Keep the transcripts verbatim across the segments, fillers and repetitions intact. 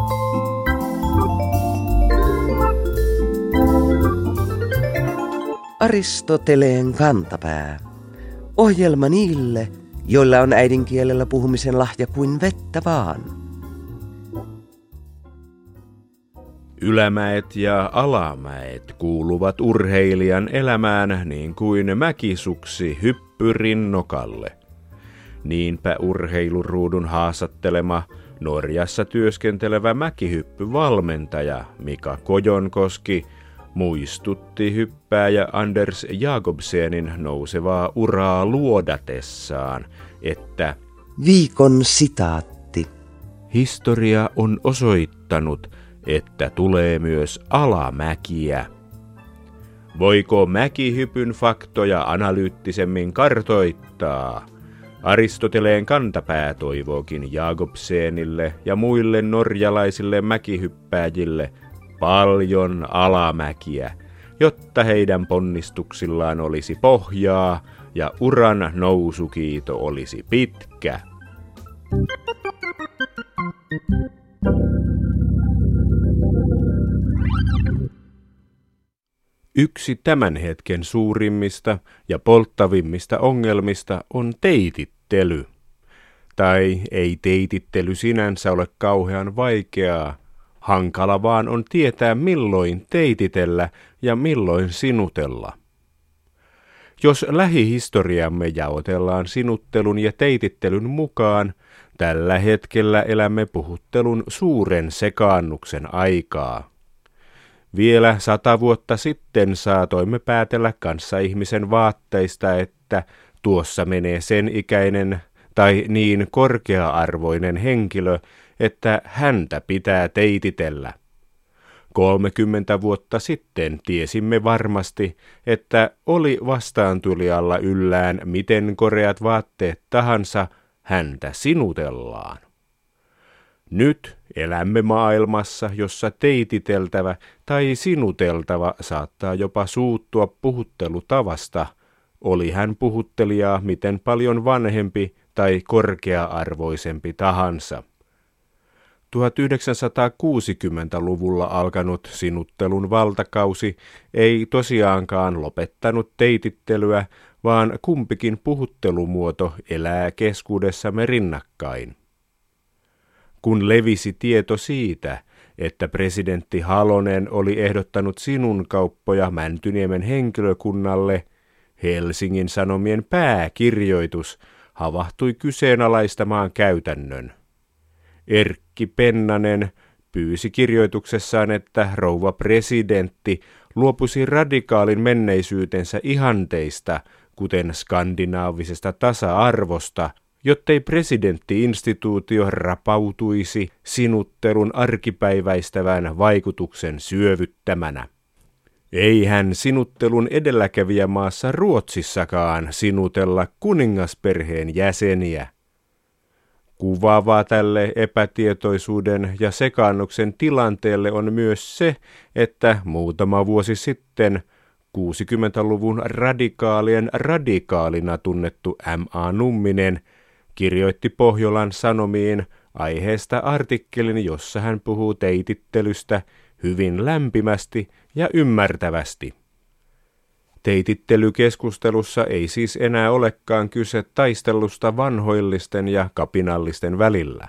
Aristoteleen kantapää. Ohjelma niille, joilla on äidinkielellä puhumisen lahja kuin vettä vaan. Ylämäet ja alamäet kuuluvat urheilijan elämään niin kuin mäkisuksi hyppyrinnokalle. Niinpä urheiluruudun haastattelema Norjassa työskentelevä mäkihyppyvalmentaja Mika Kojonkoski muistutti hyppääjä Anders Jakobsenin nousevaa uraa luodatessaan, että viikon sitaatti. Historia on osoittanut, että tulee myös alamäkiä. Voiko mäkihypyn faktoja analyyttisemmin kartoittaa? Aristoteleen kantapää toivookin Jakobsenille ja muille norjalaisille mäkihyppääjille paljon alamäkiä, jotta heidän ponnistuksillaan olisi pohjaa ja uran nousukiito olisi pitkä. Yksi tämän hetken suurimmista ja polttavimmista ongelmista on teitittely. Tai ei teitittely sinänsä ole kauhean vaikeaa. Hankala vaan on tietää, milloin teititellä ja milloin sinutella. Jos lähihistoriamme jaotellaan sinuttelun ja teitittelyn mukaan, tällä hetkellä elämme puhuttelun suuren sekaannuksen aikaa. Vielä sata vuotta sitten saatoimme päätellä kanssaihmisen vaatteista, että tuossa menee sen ikäinen tai niin korkea-arvoinen henkilö, että häntä pitää teititellä. Kolmekymmentä vuotta sitten tiesimme varmasti, että oli vastaantulijalla yllään miten koreat vaatteet tahansa, häntä sinutellaan. Nyt elämme maailmassa, jossa teititeltävä tai sinuteltava saattaa jopa suuttua puhuttelutavasta, oli hän puhuttelijaa miten paljon vanhempi tai korkea-arvoisempi tahansa. tuhatyhdeksänsataakuusikymmentäluvulla alkanut sinuttelun valtakausi ei tosiaankaan lopettanut teitittelyä, vaan kumpikin puhuttelumuoto elää keskuudessamme rinnakkain. Kun levisi tieto siitä, että presidentti Halonen oli ehdottanut sinunkauppoja Mäntyniemen henkilökunnalle, Helsingin Sanomien pääkirjoitus havahtui kyseenalaistamaan käytännön. Erkki Pennanen pyysi kirjoituksessaan, että rouva presidentti luopuisi radikaalin menneisyytensä ihanteista, kuten skandinaavisesta tasa-arvosta, jottei presidentti-instituutio rapautuisi sinuttelun arkipäiväistävän vaikutuksen syövyttämänä. Eihän sinuttelun edelläkävijämaassa Ruotsissakaan sinutella kuningasperheen jäseniä. Kuvaavaa tälle epätietoisuuden ja sekaannuksen tilanteelle on myös se, että muutama vuosi sitten kuusikymmentäluvun radikaalien radikaalina tunnettu M A Numminen kirjoitti Pohjolan Sanomiin aiheesta artikkelin, jossa hän puhuu teitittelystä hyvin lämpimästi ja ymmärtävästi. Teitittelykeskustelussa ei siis enää olekaan kyse taistelusta vanhoillisten ja kapinallisten välillä.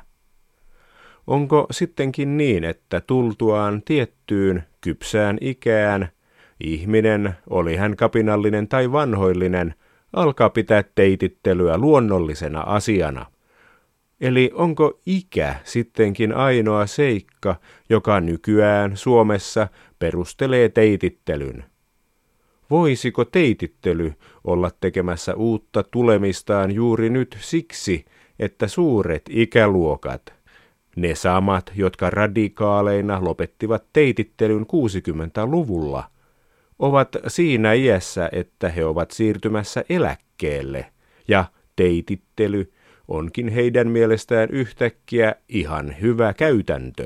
Onko sittenkin niin, että tultuaan tiettyyn kypsään ikään ihminen, oli hän kapinallinen tai vanhoillinen, alkaa pitää teitittelyä luonnollisena asiana? Eli onko ikä sittenkin ainoa seikka, joka nykyään Suomessa perustelee teitittelyn? Voisiko teitittely olla tekemässä uutta tulemistaan juuri nyt siksi, että suuret ikäluokat, ne samat, jotka radikaaleina lopettivat teitittelyn kuusikymmentäluvulla, ovat siinä iässä, että he ovat siirtymässä eläkkeelle, ja teitittely onkin heidän mielestään yhtäkkiä ihan hyvä käytäntö.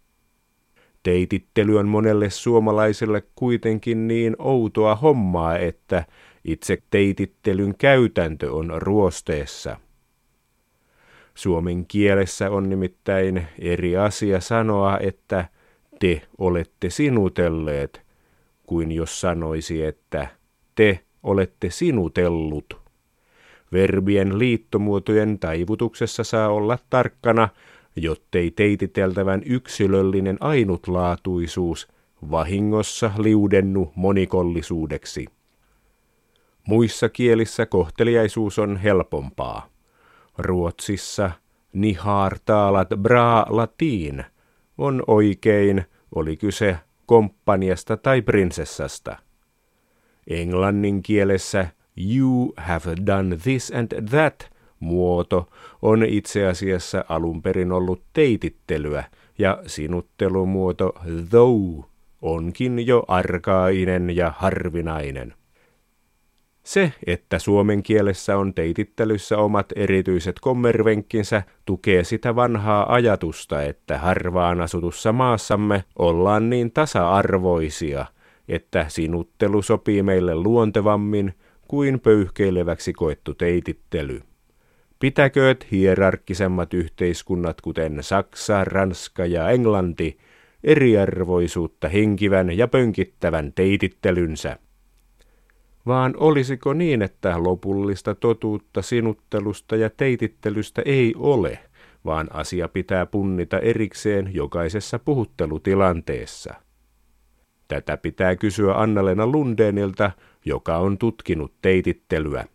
Teitittely on monelle suomalaiselle kuitenkin niin outoa hommaa, että itse teitittelyn käytäntö on ruosteessa. Suomen kielessä on nimittäin eri asia sanoa, että te olette sinutelleet, kuin jos sanoisi, että te olette sinutellut. Verbien liittomuotojen taivutuksessa saa olla tarkkana, jottei teititeltävän yksilöllinen ainutlaatuisuus vahingossa liudennu monikollisuudeksi. Muissa kielissä kohteliaisuus on helpompaa. Ruotsissa ni har talat bra latin on oikein, oli kyse komppaniasta tai prinsessasta. Englannin kielessä you have done this and that muoto on itse asiassa alun perin ollut teitittelyä, ja sinuttelumuoto though onkin jo arkainen ja harvinainen. Se, että suomen kielessä on teitittelyssä omat erityiset kommervenkkinsä, tukee sitä vanhaa ajatusta, että harvaan asutussa maassamme ollaan niin tasa-arvoisia, että sinuttelu sopii meille luontevammin kuin pöyhkeileväksi koettu teitittely. Pitäkööt hierarkkisemmat yhteiskunnat, kuten Saksa, Ranska ja Englanti, eriarvoisuutta henkivän ja pönkittävän teitittelynsä. Vaan olisiko niin, että lopullista totuutta sinuttelusta ja teitittelystä ei ole, vaan asia pitää punnita erikseen jokaisessa puhuttelutilanteessa? Tätä pitää kysyä Anna-Leena Lundénilta, joka on tutkinut teitittelyä.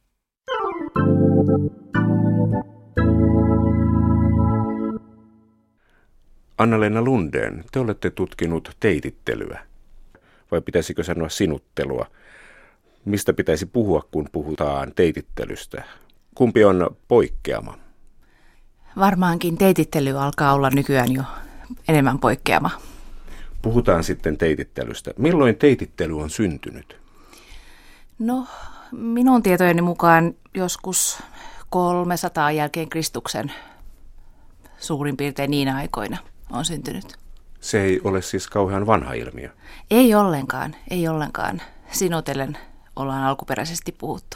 Anna-Leena Lundén, te olette tutkinut teitittelyä. Vai pitäisikö sanoa sinuttelua? Mistä pitäisi puhua, kun puhutaan teitittelystä? Kumpi on poikkeama? Varmaankin teitittely alkaa olla nykyään jo enemmän poikkeama. Puhutaan sitten teitittelystä. Milloin teitittely on syntynyt? No, minun tietojeni mukaan joskus kolmesataa jälkeen Kristuksen suurin piirtein niinä aikoina on syntynyt. Se ei ole siis kauhean vanha ilmiö. Ei ollenkaan, ei ollenkaan. Sinutellen ollaan alkuperäisesti puhuttu.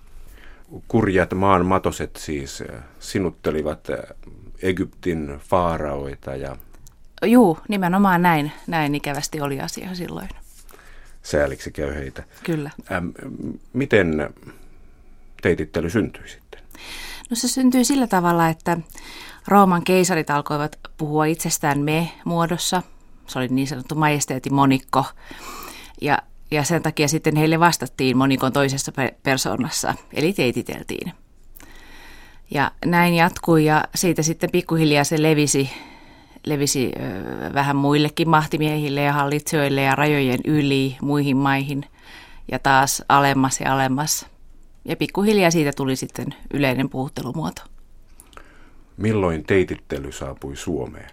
Kurjat maan matoset siis sinuttelivat Egyptin faaraoita ja... Juu, nimenomaan näin, näin ikävästi oli asia silloin. Sääliksi käy heitä. Kyllä. Ähm, miten teitittely syntyi sitten? No se syntyi sillä tavalla, että Rooman keisarit alkoivat puhua itsestään me-muodossa. Se oli niin sanottu majesteetin monikko. Ja, ja sen takia sitten heille vastattiin monikon toisessa persoonassa, eli teititeltiin. Ja näin jatkui ja siitä sitten pikkuhiljaa se levisi, levisi ö, vähän muillekin mahtimiehille ja hallitsijoille ja rajojen yli muihin maihin ja taas alemmas ja alemmas. Ja pikkuhiljaa siitä tuli sitten yleinen puhuttelumuoto. Milloin teitittely saapui Suomeen?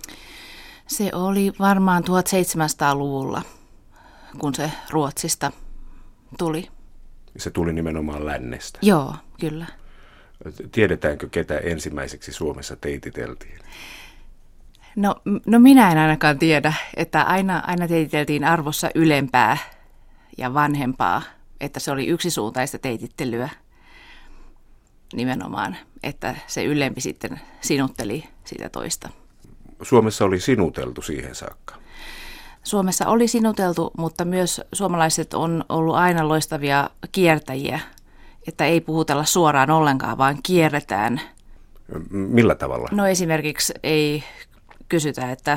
Se oli varmaan tuhatseitsemänsataaluvulla, kun se Ruotsista tuli. Se tuli nimenomaan lännestä? Joo, kyllä. Tiedetäänkö, ketä ensimmäiseksi Suomessa teititeltiin? No, no minä en ainakaan tiedä, että aina, aina teititeltiin arvossa ylempää ja vanhempaa, että se oli yksisuuntaista teitittelyä nimenomaan, että se ylempi sitten sinutteli sitä toista. Suomessa oli sinuteltu siihen saakka? Suomessa oli sinuteltu, mutta myös suomalaiset on ollut aina loistavia kiertäjiä, että ei puhutella suoraan ollenkaan, vaan kierretään. Millä tavalla? No esimerkiksi ei kysytä, että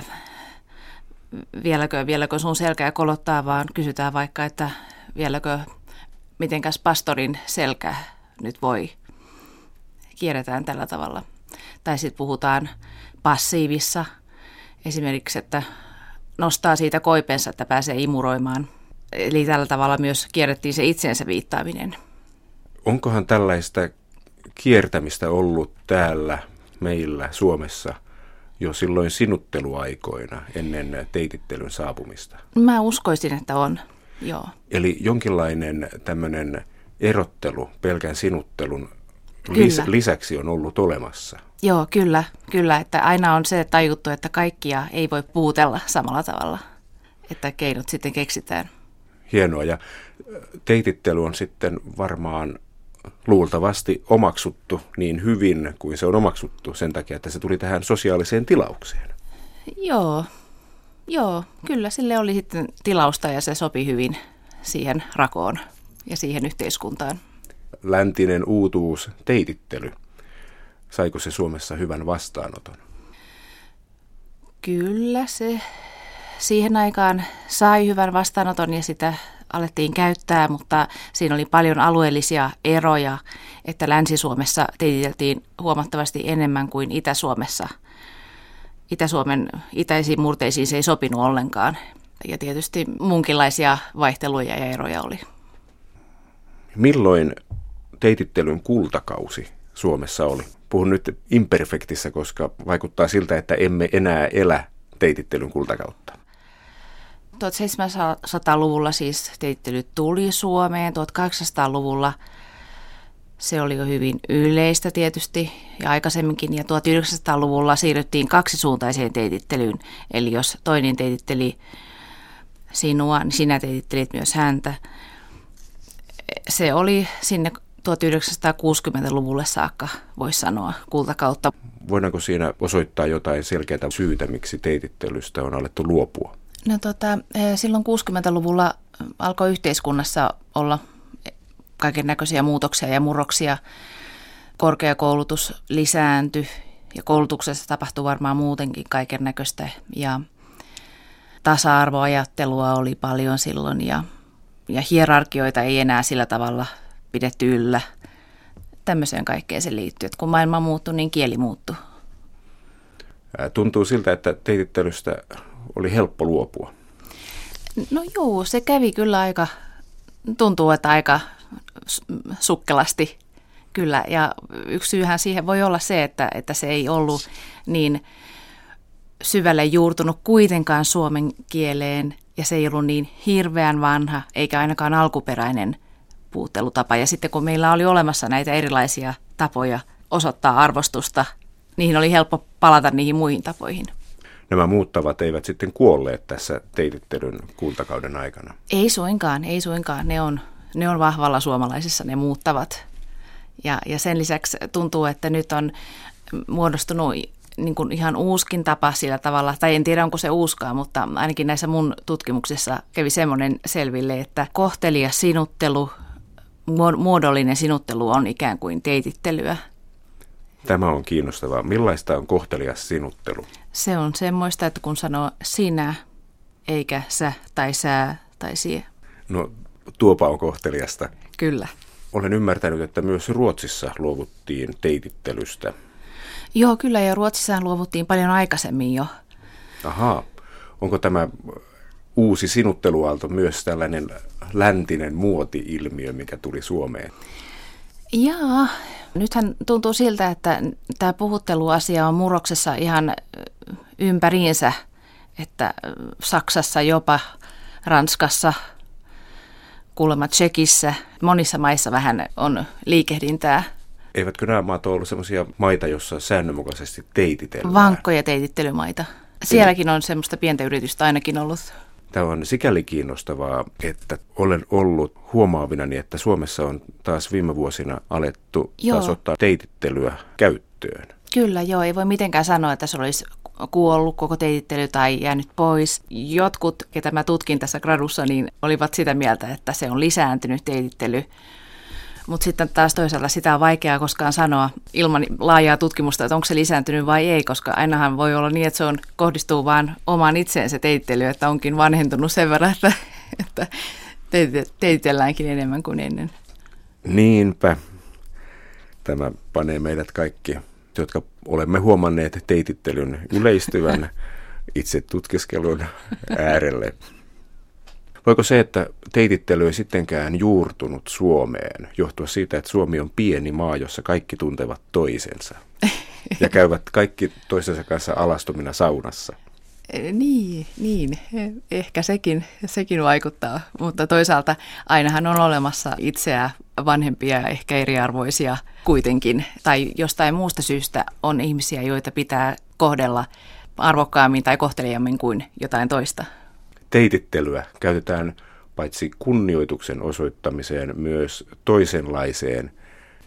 vieläkö, vieläkö sun selkää kolottaa, vaan kysytään vaikka, että vieläkö, mitenkäs pastorin selkä nyt voi. Kierretään tällä tavalla. Tai sitten puhutaan passiivissa, esimerkiksi, että nostaa siitä koipensa, että pääsee imuroimaan. Eli tällä tavalla myös kierrettiin se itseensä viittaaminen. Onkohan tällaista kiertämistä ollut täällä meillä Suomessa jo silloin sinutteluaikoina ennen teitittelyn saapumista? Mä uskoisin, että on, joo. Eli jonkinlainen tämmöinen erottelu pelkän sinuttelun lis- lisäksi on ollut olemassa? Joo, kyllä, kyllä. Että aina on se tajuttu, että kaikkia ei voi puutella samalla tavalla, että keinot sitten keksitään. Hienoa. Ja teitittely on sitten varmaan luultavasti omaksuttu niin hyvin kuin se on omaksuttu sen takia, että se tuli tähän sosiaaliseen tilaukseen. Joo, joo, kyllä sille oli sitten tilausta ja se sopi hyvin siihen rakoon ja siihen yhteiskuntaan. Läntinen uutuus, teitittely. Saiko se Suomessa hyvän vastaanoton? Kyllä se siihen aikaan sai hyvän vastaanoton ja sitä alettiin käyttää, mutta siinä oli paljon alueellisia eroja, että Länsi-Suomessa teititeltiin huomattavasti enemmän kuin Itä-Suomessa. Itä-Suomen itäisiin murteisiin se ei sopinut ollenkaan ja tietysti muunkinlaisia vaihteluja ja eroja oli. Milloin teitittelyn kultakausi Suomessa oli? Puhun nyt imperfektissä, koska vaikuttaa siltä, että emme enää elä teitittelyn kultakautta. tuhatseitsemänsataaluvulla siis teitittely tuli Suomeen, tuhatkahdeksansataaluvulla se oli jo hyvin yleistä tietysti ja aikaisemminkin, ja tuhatyhdeksänsataaluvulla siirryttiin kaksisuuntaiseen teitittelyyn, eli jos toinen teititteli sinua, niin sinä teitittelit myös häntä. Se oli sinne tuhatyhdeksänsataakuusikymmentäluvulle saakka, voisi sanoa, kultakautta. Voidaanko siinä osoittaa jotain selkeää syytä, miksi teitittelystä on alettu luopua? No tota, silloin kuusikymmentäluvulla alkoi yhteiskunnassa olla kaiken näköisiä muutoksia ja murroksia. Korkeakoulutus lisääntyi ja koulutuksessa tapahtui varmaan muutenkin kaiken näköistä ja tasa-arvoajattelua oli paljon silloin ja, ja hierarkioita ei enää sillä tavalla pidetty yllä. Tämmöiseen kaikkeen se liittyy, että kun maailma muuttui, niin kieli muuttui. Tuntuu siltä, että teitittelystä oli helppo luopua. No juu, se kävi kyllä aika, tuntuu, että aika sukkelasti kyllä. Ja yksi syyhän siihen voi olla se, että, että se ei ollut niin syvälle juurtunut kuitenkaan suomen kieleen ja se ei ollut niin hirveän vanha eikä ainakaan alkuperäinen puhuttelutapa. Ja sitten kun meillä oli olemassa näitä erilaisia tapoja osoittaa arvostusta, niihin oli helppo palata niihin muihin tapoihin. Nämä muuttavat eivät sitten kuolleet tässä teitittelyn kultakauden aikana? Ei suinkaan, ei suinkaan. Ne on, ne on vahvalla suomalaisissa, ne muuttavat. Ja, ja sen lisäksi tuntuu, että nyt on muodostunut niin kuin ihan uuskin tapa sillä tavalla, tai en tiedä onko se uuskaa, mutta ainakin näissä mun tutkimuksissa kävi semmoinen selville, että kohtelias sinuttelu, muodollinen sinuttelu on ikään kuin teitittelyä. Tämä on kiinnostavaa. Millaista on kohtelias sinuttelu? Se on semmoista, että kun sanoo sinä, eikä sä tai sä tai sie. No tuopa on kohteliasta. Kyllä. Olen ymmärtänyt, että myös Ruotsissa luovuttiin teitittelystä. Joo, kyllä, ja Ruotsissa luovuttiin paljon aikaisemmin jo. Ahaa. Onko tämä uusi sinutteluaalto myös tällainen läntinen muoti-ilmiö, mikä tuli Suomeen? Jaa, nythän tuntuu siltä, että tämä puhutteluasia on murroksessa ihan ympäriinsä, että Saksassa, jopa Ranskassa, kuulemma Tšekissä, monissa maissa vähän on liikehdintää. Eivätkö nämä maat ole ollut sellaisia maita, joissa säännönmukaisesti teititellään? Vankkoja teitittelymaita. Sielläkin on semmoista pientä yritystä ainakin ollut. Tämä on sikäli kiinnostavaa, että olen ollut huomaavinani, että Suomessa on taas viime vuosina alettu joo. taas ottaa teitittelyä käyttöön. Kyllä, joo. Ei voi mitenkään sanoa, että se olisi kuollut koko teitittely tai jäänyt pois. Jotkut, ketä mä tutkin tässä gradussa, niin olivat sitä mieltä, että se on lisääntynyt teitittely. Mutta sitten taas toisaalta sitä on vaikeaa koskaan sanoa ilman laajaa tutkimusta, että onko se lisääntynyt vai ei, koska ainahan voi olla niin, että se on, kohdistuu vaan omaan itseen se teitittely, että onkin vanhentunut sen verran, että, että teititelläänkin enemmän kuin ennen. Niinpä. Tämä panee meidät kaikki, jotka olemme huomanneet teitittelyn yleistyvän itse tutkiskelun äärelle. Voiko se, että teitittely ei sittenkään juurtunut Suomeen, johtua siitä, että Suomi on pieni maa, jossa kaikki tuntevat toisensa ja käyvät kaikki toisensa kanssa alastomina saunassa? Niin, niin, ehkä sekin, sekin vaikuttaa, mutta toisaalta ainahan on olemassa itseä vanhempia, ehkä eriarvoisia kuitenkin, tai jostain muusta syystä on ihmisiä, joita pitää kohdella arvokkaammin tai kohteliaammin kuin jotain toista. Teitittelyä käytetään paitsi kunnioituksen osoittamiseen myös toisenlaiseen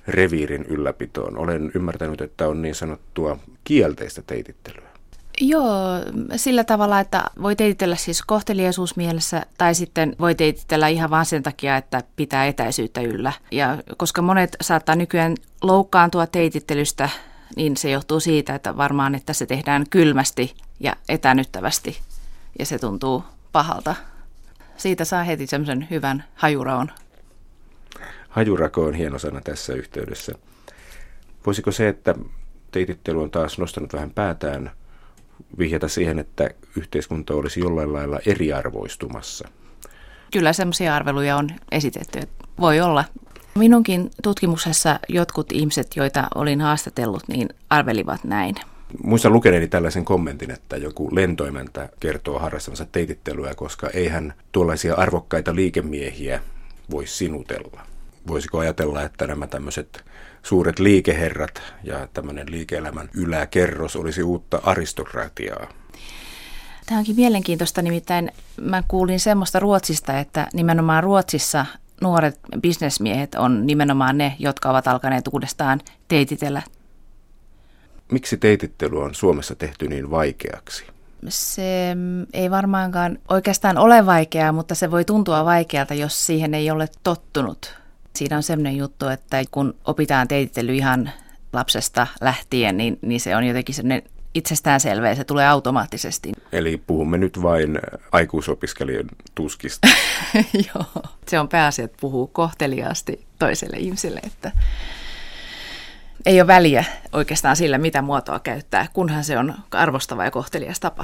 reviirin ylläpitoon. Olen ymmärtänyt, että on niin sanottua kielteistä teitittelyä. Joo, sillä tavalla, että voi teititellä siis kohteliaisuusmielessä tai sitten voi teititellä ihan vaan sen takia, että pitää etäisyyttä yllä. Ja koska monet saattaa nykyään loukkaantua teitittelystä, niin se johtuu siitä, että varmaan, että se tehdään kylmästi ja etänyttävästi ja se tuntuu pahalta. Siitä saa heti semmoisen hyvän hajuraon. Hajurako on hieno sana tässä yhteydessä. Voisiko se, että teitittely on taas nostanut vähän päätään, vihjata siihen, että yhteiskunta olisi jollain lailla eriarvoistumassa? Kyllä semmoisia arveluja on esitetty, että voi olla. Minunkin tutkimuksessa jotkut ihmiset, joita olin haastatellut, niin arvelivat näin. Muistan lukeneeni tällaisen kommentin, että joku lentoimäntä kertoo harrastavansa teitittelyä, koska eihän tuollaisia arvokkaita liikemiehiä voi sinutella. Voisiko ajatella, että nämä tämmöiset suuret liikeherrat ja tämmöinen liike-elämän yläkerros olisi uutta aristokratiaa? Tämä onkin mielenkiintoista, nimittäin mä kuulin semmoista Ruotsista, että nimenomaan Ruotsissa nuoret bisnesmiehet on nimenomaan ne, jotka ovat alkaneet uudestaan teititellä. Miksi teitittely on Suomessa tehty niin vaikeaksi? Se ei varmaankaan oikeastaan ole vaikeaa, mutta se voi tuntua vaikealta, jos siihen ei ole tottunut. Siinä on sellainen juttu, että kun opitaan teitittely ihan lapsesta lähtien, niin, niin se on jotenkin sellainen itsestäänselvä ja se tulee automaattisesti. Eli puhumme nyt vain aikuisopiskelijan tuskista. Joo, se on pääasia, että puhuu kohteliaasti toiselle ihmiselle, että ei ole väliä oikeastaan sillä, mitä muotoa käyttää, kunhan se on arvostava ja kohtelias tapa.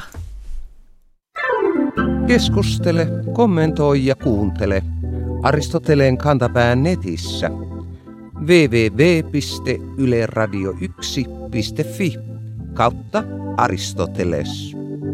Keskustele, kommentoi ja kuuntele Aristoteleen kantapään netissä double-u double-u double-u piste yle radio yksi piste fi kautta Aristoteles.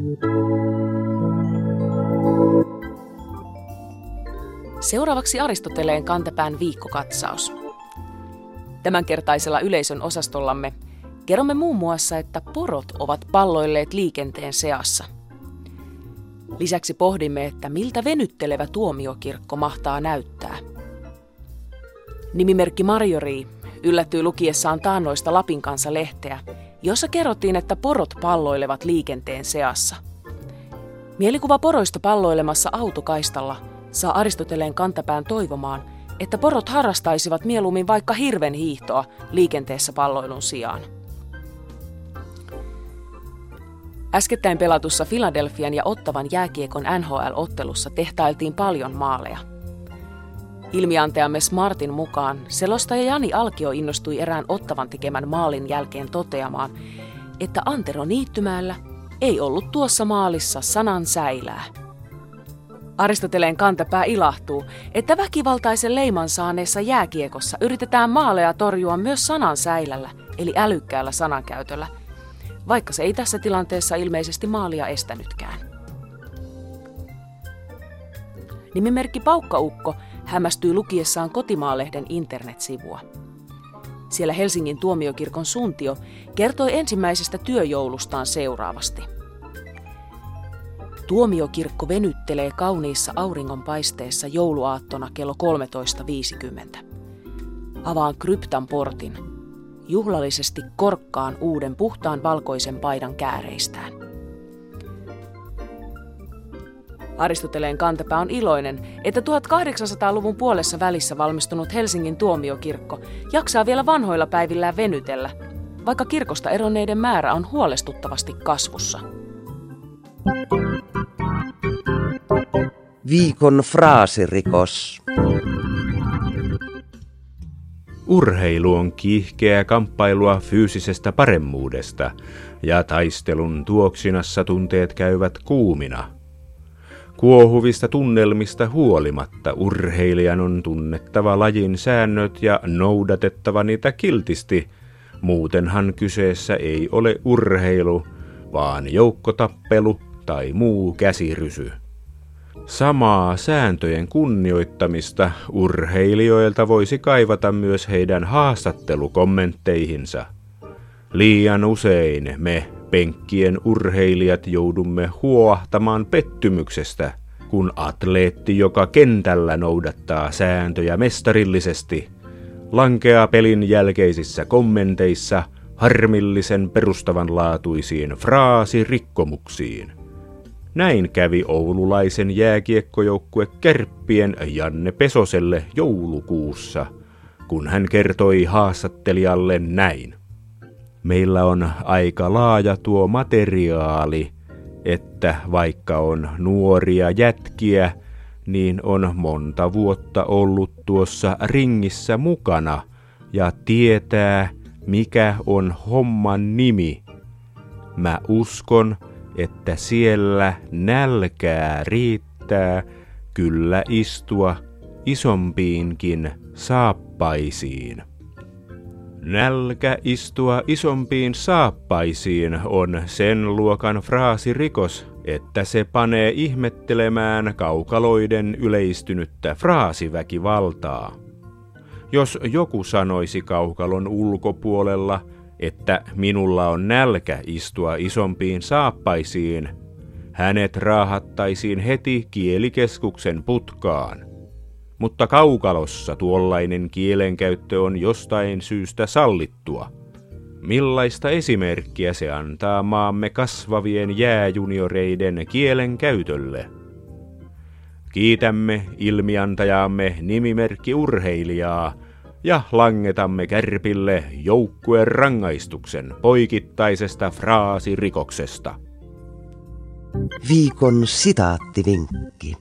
Seuraavaksi Aristoteleen kantapään viikkokatsaus. Tämänkertaisella yleisön osastollamme kerromme muun muassa, että porot ovat palloilleet liikenteen seassa. Lisäksi pohdimme, että miltä venyttelevä tuomiokirkko mahtaa näyttää. Nimimerkki Marjorie yllättyi lukiessaan taannoista Lapin Kansa-lehteä, jossa kerrottiin, että porot palloilevat liikenteen seassa. Mielikuva poroista palloilemassa autokaistalla saa Aristoteleen kantapään toivomaan, että porot harrastaisivat mieluummin vaikka hirven hiihtoa liikenteessä palloilun sijaan. Äskettäin pelatussa Philadelphian ja Ottavan jääkiekon N H L-ottelussa tehtailtiin paljon maaleja. Ilmiantajamme Smartin mukaan selostaja Jani Alkio innostui erään Ottavan tekemän maalin jälkeen toteamaan, että Antero Niittymäellä ei ollut tuossa maalissa sanan säilää. Aristoteleen kantapää ilahtuu, että väkivaltaisen leiman saaneessa jääkiekossa yritetään maaleja torjua myös sanan säilällä, eli älykkäällä sanankäytöllä, vaikka se ei tässä tilanteessa ilmeisesti maalia estänytkään. Nimimerkki Paukkaukko hämmästyi lukiessaan Kotimaalehden internetsivua. Siellä Helsingin tuomiokirkon suntio kertoi ensimmäisestä työjoulustaan seuraavasti. Tuomiokirkko venyttelee kauniissa auringonpaisteessa jouluaattona kello kolmetoista viisikymmentä. Avaan kryptan portin. Juhlallisesti korkkaan uuden puhtaan valkoisen paidan kääreistään. Aristoteleen kantapää on iloinen, että tuhatkahdeksansataaluvun puolessa välissä valmistunut Helsingin tuomiokirkko jaksaa vielä vanhoilla päivillään venytellä, vaikka kirkosta eronneiden määrä on huolestuttavasti kasvussa. Viikon fraasirikos. Urheilu on kiihkeää kamppailua fyysisestä paremmuudesta, ja taistelun tuoksinassa tunteet käyvät kuumina. Kuohuvista tunnelmista huolimatta urheilijan on tunnettava lajin säännöt ja noudatettava niitä kiltisti, muutenhan kyseessä ei ole urheilu, vaan joukkotappelu tai muu käsirysy. Samaa sääntöjen kunnioittamista urheilijoilta voisi kaivata myös heidän haastattelukommentteihinsa. Liian usein me penkkien urheilijat joudumme huoahtamaan pettymyksestä, kun atleetti, joka kentällä noudattaa sääntöjä mestarillisesti, lankeaa pelin jälkeisissä kommenteissa harmillisen perustavanlaatuisiin fraasirikkomuksiin. Näin kävi oululaisen jääkiekkojoukkue Kärppien Janne Pesoselle joulukuussa, kun hän kertoi haastattelijalle näin. Meillä on aika laaja tuo materiaali, että vaikka on nuoria jätkiä, niin on monta vuotta ollut tuossa ringissä mukana ja tietää, mikä on homman nimi. Mä uskon, että siellä nälkää riittää kyllä istua isompiinkin saappaisiin. Nälkä istua isompiin saappaisiin on sen luokan fraasirikos, että se panee ihmettelemään kaukaloiden yleistynyttä fraasiväkivaltaa. Jos joku sanoisi kaukalon ulkopuolella, että minulla on nälkä istua isompiin saappaisiin, hänet raahattaisiin heti kielikeskuksen putkaan. Mutta kaukalossa tuollainen kielenkäyttö on jostain syystä sallittua. Millaista esimerkkiä se antaa maamme kasvavien jääjunioreiden kielenkäytölle? Kiitämme ilmiantajaamme nimimerkkiurheilijaa ja langetamme Kärpille joukkueen rangaistuksen poikittaisesta fraasirikoksesta. Viikon sitaattivinkki.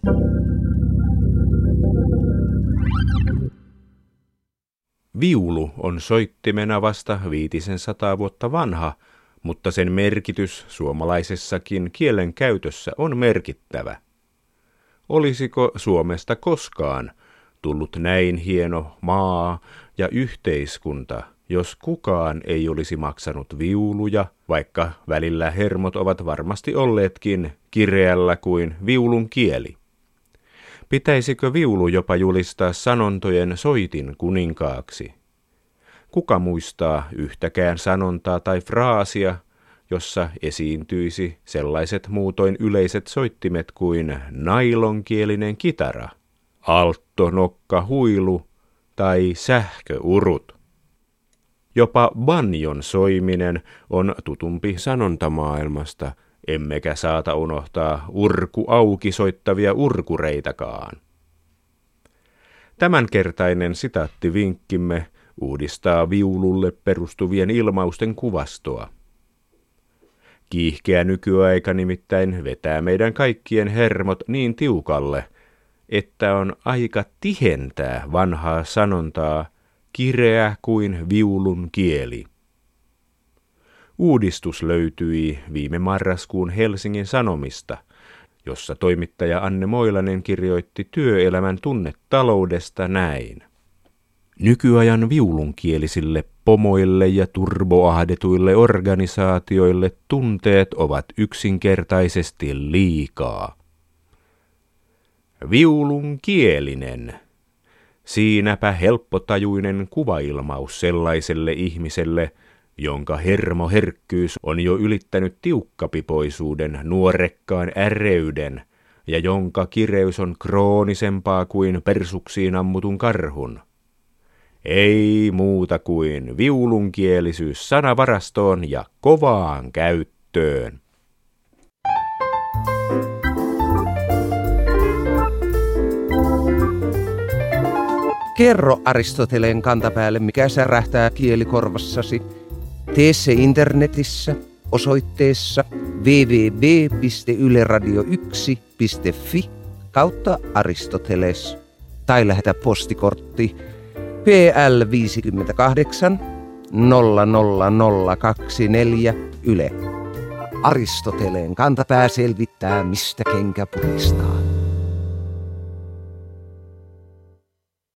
Viulu on soittimena vasta viitisen sataa vuotta vanha, mutta sen merkitys suomalaisessakin kielen käytössä on merkittävä. Olisiko Suomesta koskaan tullut näin hieno maa ja yhteiskunta, jos kukaan ei olisi maksanut viuluja, vaikka välillä hermot ovat varmasti olleetkin kireällä kuin viulun kieli? Pitäisikö viulu jopa julistaa sanontojen soitin kuninkaaksi? Kuka muistaa yhtäkään sanontaa tai fraasia, jossa esiintyisi sellaiset muutoin yleiset soittimet kuin nailonkielinen kitara, alttonokka huilu tai sähköurut? Jopa banjon soiminen on tutumpi sanontamaailmasta, emmekä saata unohtaa urku auki soittavia urkureitakaan. Tämänkertainen sitaattivinkkimme uudistaa viululle perustuvien ilmausten kuvastoa. Kiihkeä nykyaika nimittäin vetää meidän kaikkien hermot niin tiukalle, että on aika tihentää vanhaa sanontaa kireä kuin viulun kieli. Uudistus löytyi viime marraskuun Helsingin Sanomista, jossa toimittaja Anne Moilanen kirjoitti työelämän tunnetaloudesta näin. Nykyajan viulunkielisille pomoille ja turboahdetuille organisaatioille tunteet ovat yksinkertaisesti liikaa. Viulunkielinen. Siinäpä helppotajuinen kuvailmaus sellaiselle ihmiselle, jonka hermoherkkyys on jo ylittänyt tiukkapipoisuuden nuorekkaan äreyden ja jonka kireys on kroonisempaa kuin persuksiin ammutun karhun. Ei muuta kuin viulunkielisyys sanavarastoon ja kovaan käyttöön. Kerro Aristoteleen kantapäälle, mikä särähtää kielikorvassasi. Tee se internetissä osoitteessa double-u double-u double-u piste yle radio yksi piste fi kautta Aristoteles tai lähetä postikortti P L viisikymmentäkahdeksan nolla nolla nolla kaksikymmentäneljä Yle. Aristoteleen kantapää selvittää, mistä kenkä puristaa.